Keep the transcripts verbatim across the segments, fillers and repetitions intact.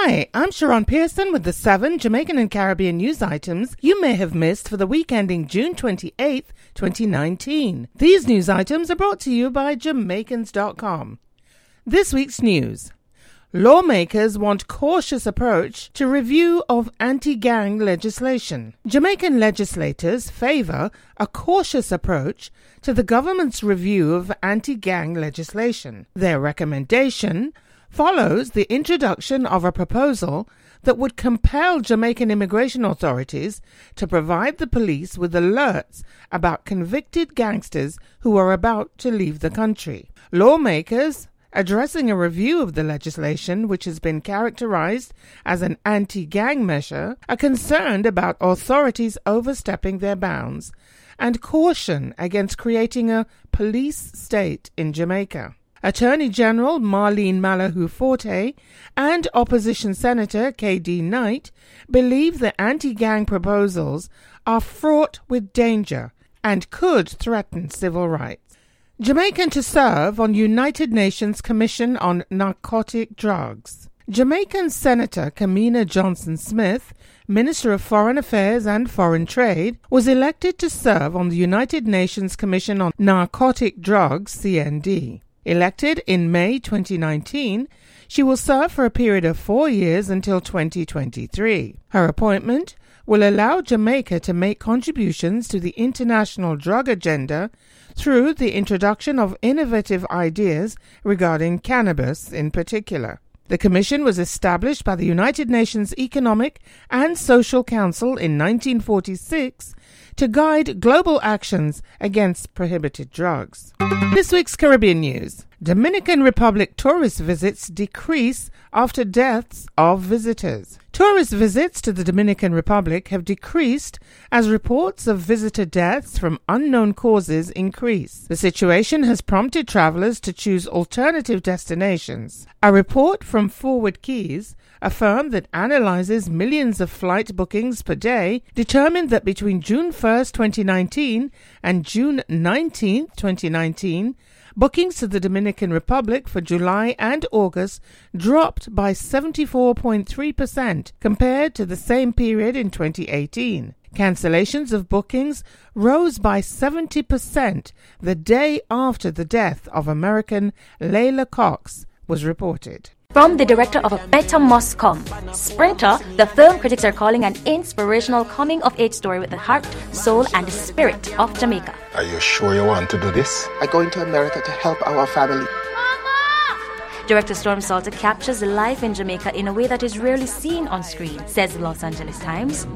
Hi, I'm Sharon Pearson with the seven Jamaican and Caribbean news items you may have missed for the week ending June twenty-eighth, twenty nineteen. These news items are brought to you by Jamaicans dot com. This week's news. Lawmakers want cautious approach to review of anti-gang legislation. Jamaican legislators favour a cautious approach to the government's review of anti-gang legislation. Their recommendation follows the introduction of a proposal that would compel Jamaican immigration authorities to provide the police with alerts about convicted gangsters who are about to leave the country. Lawmakers addressing a review of the legislation, which has been characterized as an anti-gang measure, are concerned about authorities overstepping their bounds and caution against creating a police state in Jamaica. Attorney General Marlene Malahoo Forte and Opposition Senator K D Knight believe the anti-gang proposals are fraught with danger and could threaten civil rights. Jamaican to serve on United Nations Commission on Narcotic Drugs. Jamaican Senator Kamina Johnson-Smith, Minister of Foreign Affairs and Foreign Trade, was elected to serve on the United Nations Commission on Narcotic Drugs, C N D. Elected in May twenty nineteen, she will serve for a period of four years until twenty twenty-three. Her appointment will allow Jamaica to make contributions to the international drug agenda through the introduction of innovative ideas regarding cannabis in particular. The Commission was established by the United Nations Economic and Social Council in nineteen forty-six to guide global actions against prohibited drugs. This week's Caribbean news. Dominican Republic tourist visits decrease after deaths of visitors. Tourist visits to the Dominican Republic have decreased as reports of visitor deaths from unknown causes increase. The situation has prompted travelers to choose alternative destinations. A report from Forward Keys, a firm that analyzes millions of flight bookings per day, determined that between June first, twenty nineteen and June nineteenth, twenty nineteen, bookings to the Dominican Republic for July and August dropped by seventy-four point three percent compared to the same period in twenty eighteen. Cancellations of bookings rose by seventy percent the day after the death of American Layla Cox was reported. From the director of A Better Must Come, Sprinter, the film critics are calling an inspirational coming-of-age story with the heart, soul, and spirit of Jamaica. Are you sure you want to do this? I'm going to America to help our family. Mama! Director Storm Salter captures life in Jamaica in a way that is rarely seen on screen, says the Los Angeles Times.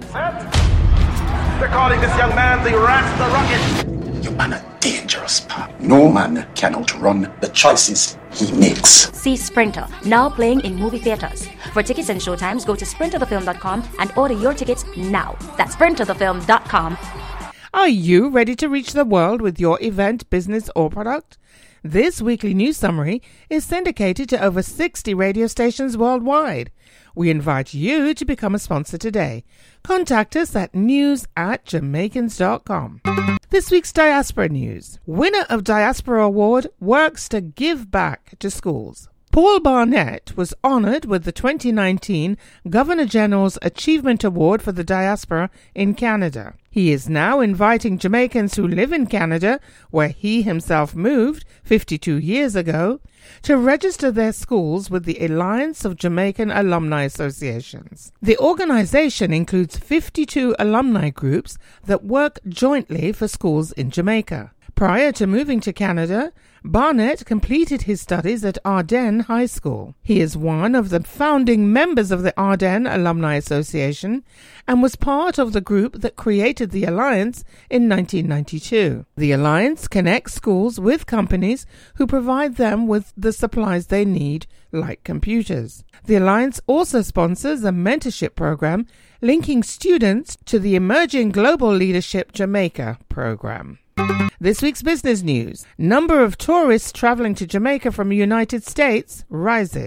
They're calling this young man the Rasta Rocket. You man are dangerous, pal. No man can outrun the choices he makes. See Sprinter, now playing in movie theaters. For tickets and showtimes, go to sprinter the film dot com and order your tickets now. That's sprinter the film dot com. Are you ready to reach the world with your event, business, or product? This weekly news summary is syndicated to over sixty radio stations worldwide. We invite you to become a sponsor today. Contact us at news at jamaicans dot com. This week's Diaspora News. Winner of Diaspora Award works to give back to schools. Paul Barnett was honoured with the twenty nineteen Governor-General's Achievement Award for the Diaspora in Canada. He is now inviting Jamaicans who live in Canada, where he himself moved fifty-two years ago, to register their schools with the Alliance of Jamaican Alumni Associations. The organization includes fifty-two alumni groups that work jointly for schools in Jamaica. Prior to moving to Canada, Barnett completed his studies at Ardennes High School. He is one of the founding members of the Ardennes Alumni Association and was part of the group that created the Alliance in nineteen ninety-two. The Alliance connects schools with companies who provide them with the supplies they need, like computers. The Alliance also sponsors a mentorship program linking students to the Emerging Global Leadership Jamaica program. This week's business news. Number of tourists traveling to Jamaica from the United States rises.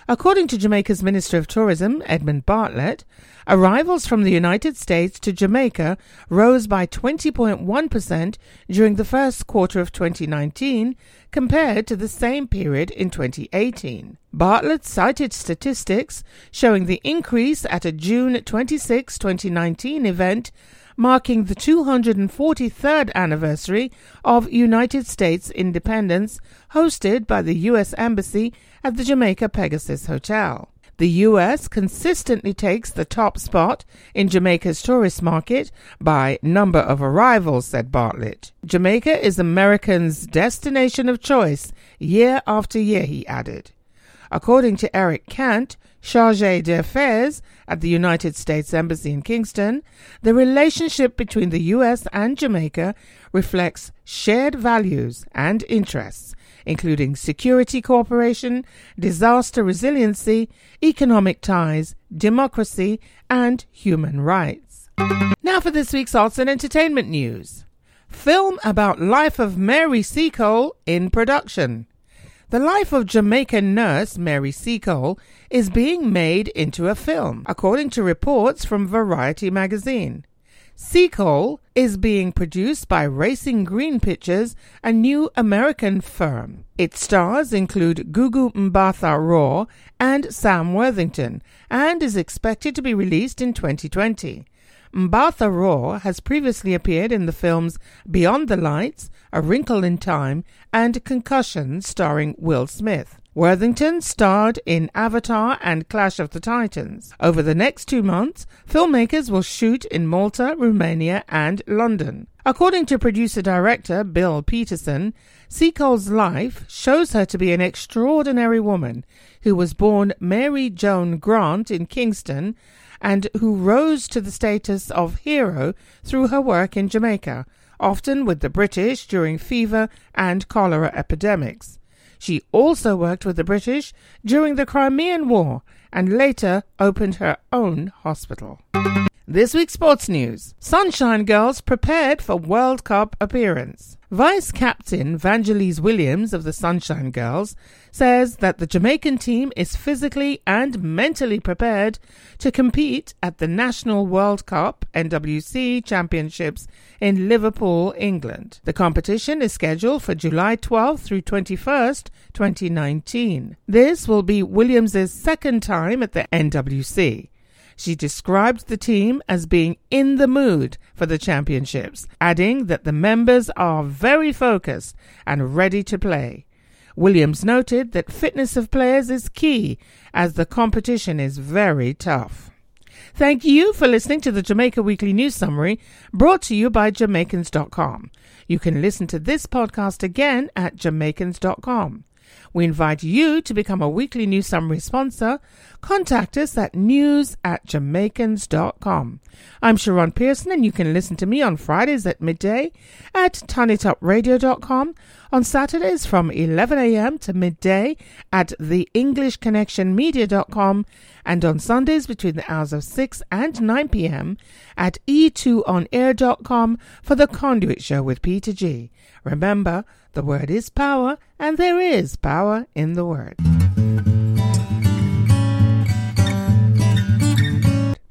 According to Jamaica's Minister of Tourism, Edmund Bartlett, arrivals from the United States to Jamaica rose by twenty point one percent during the first quarter of twenty nineteen compared to the same period in twenty eighteen. Bartlett cited statistics showing the increase at a June twenty-sixth, twenty nineteen event marking the two hundred forty-third anniversary of United States independence, hosted by the U S Embassy at the Jamaica Pegasus Hotel. The U S consistently takes the top spot in Jamaica's tourist market by number of arrivals, said Bartlett. Jamaica is Americans' destination of choice year after year, he added. According to Eric Kant, Chargé d'Affaires at the United States Embassy in Kingston, the relationship between the U S and Jamaica reflects shared values and interests, including security cooperation, disaster resiliency, economic ties, democracy, and human rights. Now for this week's arts and entertainment news. Film about life of Mary Seacole in production. The life of Jamaican nurse Mary Seacole is being made into a film, according to reports from Variety magazine. Seacole is being produced by Racing Green Pictures, a new American firm. Its stars include Gugu Mbatha Raw and Sam Worthington, and is expected to be released in twenty twenty. Mbatha Raw has previously appeared in the films Beyond the Lights, A Wrinkle in Time, and Concussion starring Will Smith. Worthington starred in Avatar and Clash of the Titans. Over the next two months, filmmakers will shoot in Malta, Romania, and London. According to producer-director Bill Peterson, Seacole's life shows her to be an extraordinary woman who was born Mary Joan Grant in Kingston and who rose to the status of hero through her work in Jamaica, often with the British during fever and cholera epidemics. She also worked with the British during the Crimean War and later opened her own hospital. This week's sports news. Sunshine Girls prepared for World Cup appearance. Vice Captain Vangelis Williams of the Sunshine Girls says that the Jamaican team is physically and mentally prepared to compete at the National World Cup N W C Championships in Liverpool, England. The competition is scheduled for July twelfth through twenty-first, twenty nineteen. This will be Williams' second time at the N W C. She described the team as being in the mood for the championships, adding that the members are very focused and ready to play. Williams noted that fitness of players is key as the competition is very tough. Thank you for listening to the Jamaica Weekly News Summary, brought to you by Jamaicans dot com. You can listen to this podcast again at Jamaicans dot com. We invite you to become a Weekly News Summary sponsor. Contact us at news at Jamaicans dot com. I'm Sharon Pearson, and you can listen to me on Fridays at midday at turn it up radio dot com, on Saturdays from eleven a.m. to midday at the english connection media dot com, and on Sundays between the hours of six and nine p.m. at e two on air dot com for The Conduit Show with Peter G. Remember, the word is power, and there is power in the word.